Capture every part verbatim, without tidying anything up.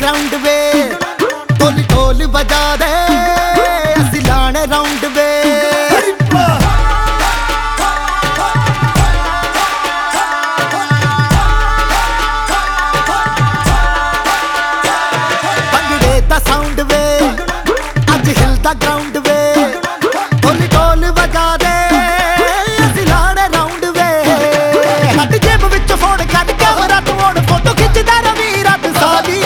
Round वे ढोल ढोल बजा दे असी लाने राउंड वे भंगड़े दा साउंड वे अज हिलदा ग्राउंड वे ढोल ढोल बजा दे असी लाने राउंड वे हट जेब विच फोन कट कैमरा तू ओड़ फोटो खिचदा रवी रात सारी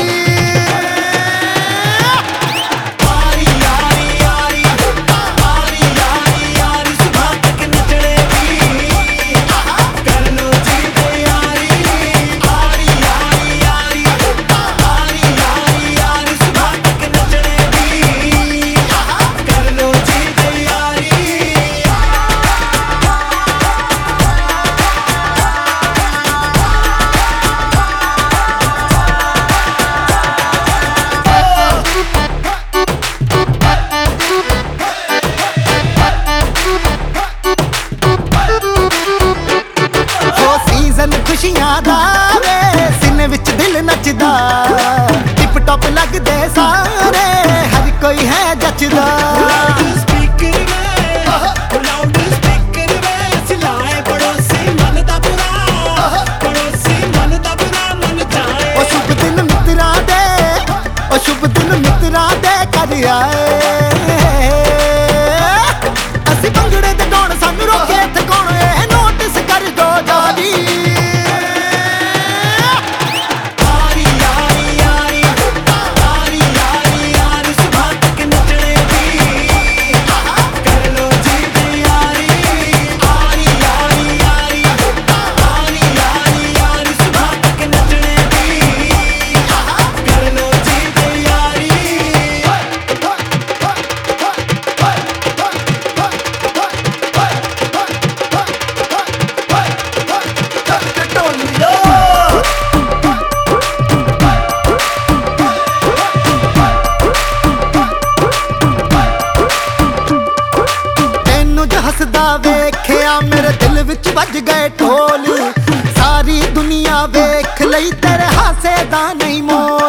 खुशियां दा वे सीने विच दिल नचदा टिप टॉप लगदे सारे हर कोई है जचदा ओ शुभ दिन मित्रा दे ओ शुभ दिन मित्रा दे कर आए असी भंगड़े ते डोण सानू रोके इत्थे कौन ए नोटिस कर दो जादी हसदा वेख्या मेरे दिल विच वज गए ढोल सारी दुनिया वेख लई तेरे हासे दा नहीं मोल।